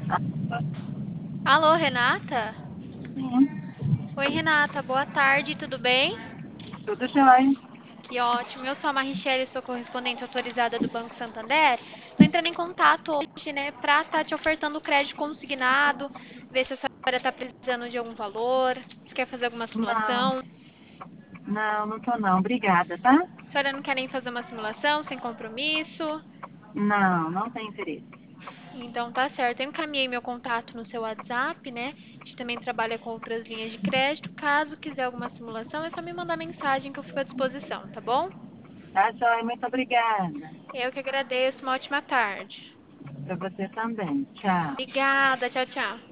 Alô, Renata? Sim, Oi, Renata, boa tarde, tudo bem? tudo jóia. Que ótimo. Eu sou a Marichelle, sou correspondente autorizada do Banco Santander. Estou entrando em contato hoje, né, para estar te ofertando crédito consignado, ver se a senhora está precisando de algum valor, se quer fazer alguma Não, simulação. não tô não. Obrigada, tá? A senhora não quer nem fazer uma simulação sem compromisso? Não tem interesse. Então tá certo. Eu encaminhei meu contato no seu WhatsApp, né? A gente também trabalha com outras linhas de crédito. Caso quiser alguma simulação, é só me mandar mensagem que eu fico à disposição, tá bom? Tá jóia, muito obrigada. Eu que agradeço. Uma ótima tarde. Pra você também. Tchau. Obrigada. Tchau, tchau.